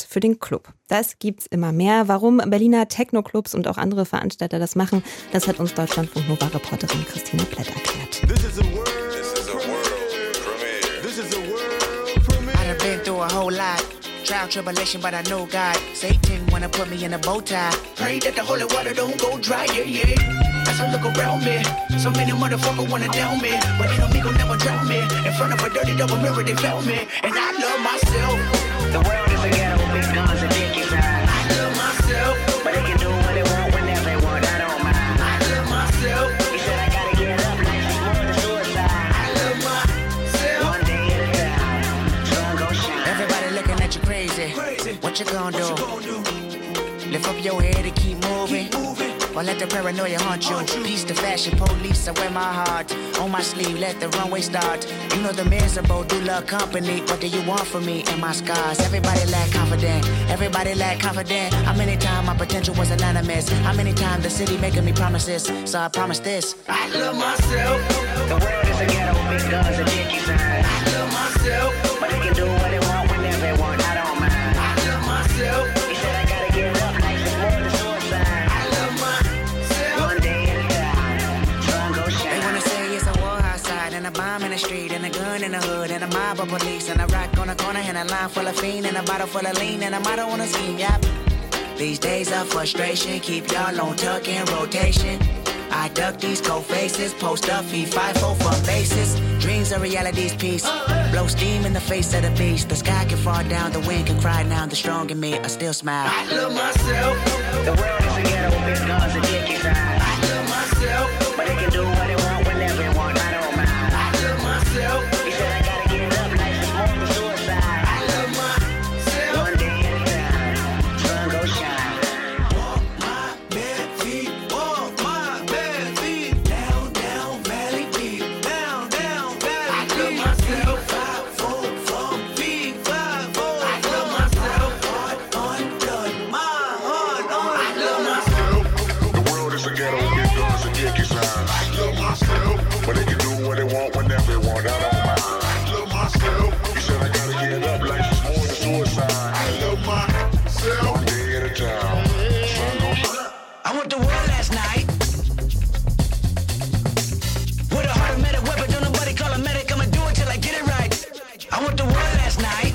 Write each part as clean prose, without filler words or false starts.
für den Club. Das gibt's immer mehr. Warum Berliner Techno-Clubs und auch andere Veranstalter das machen, das hat uns Deutschlandfunk-Nova-Reporterin Christine Plett erklärt. Trial, tribulation, but I know God. Satan wanna put me in a bow tie. Pray that the holy water don't go dry, yeah, yeah. As I look around me, so many motherfuckers wanna down me, but enemy gon' never drown me. In front of a dirty double mirror, they found me, and I love myself. The world is a ghetto, big guns and dick inside. I love myself, but they can do what they want whenever they want. I don't mind. I love myself. He said I gotta get up, like it's more than suicide. I love myself. One day at a time, sun gon' shine. Everybody looking at you crazy. What you gonna do? Lift up your head and keep moving. Or let the paranoia haunt you. Peace to fashion police, I wear my heart on my sleeve, let the runway start. You know the miserable do love company. What do you want from me and my scars? Everybody lack confident. Everybody lack confident. How many times my potential was anonymous? How many times the city making me promises? So I promise this. I love myself. The world is a ghetto, big guns and dick inside. I love myself. But they can do what they want whenever they want. I don't mind. I love myself. He said I gotta get up, like it's more than suicide. I love myself. One day at a time, sun go shine. They wanna say it's a war outside, and a bomb in the street, and a gun in the hood, and a mob of police, and a rock on the corner, and a line full of fiend, and a bottle full of lean, and a motto on the scheme, yep. These days of frustration keep y'all on tuck in rotation. I duck these cold faces, post up, feed 5-4 from bases. Dreams are reality's piece. Blow steam in the face of the beast. The sky can fall down, the wind can cry now. The strong in me, I still smile. I love myself. The world is a ghetto, big guns and dick inside. I love myself. But they can do what they want whenever they want. I don't mind. I love myself. He said I gotta get up, like it's more than suicide. I love myself. One day at a time, sun go shine. Walk my bare feet, walk my bare feet. Down, down, valley deep. Down, down, valley deep. I love myself. 5-4 from big 5-4. I love myself. Heart undone, my heart on. I love myself. The world is a ghetto, big guns and dick inside. I love myself. But they can do what they want whenever they want. I don't mind. I love myself. He said I gotta get up, like it's more than suicide. I love myself. One day at a time. Sun gon' shine. I went to war last night with a heart of medic weapon. Don't nobody call a medic. I'ma do it till I get it right. I went to war last night.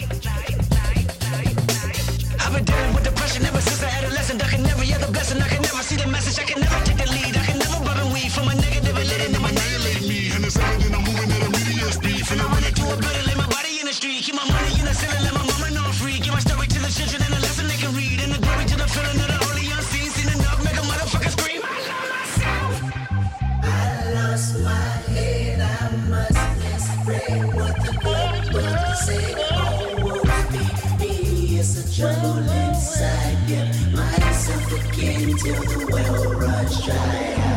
I've been dealing with depression ever since I adolescent. I can never hear the blessing. I can never see the message. I can never take the lead. I can never rub and weed from a negative and letting them annihilate me. And it's evident I'm moving at a medium speed. Finna run into a building, lay my body in the street. Keep my money in the ceiling, let my mama know I'm free. Give my story to the children and a lesson they can read. And the glory to the feeling of the holy unseen. Seen enough, make a motherfucker scream. I love myself. I lost my head, I must misread what the good book said. Oh, me, it's a jungle inside. Yeah, myself again till the well runs dry.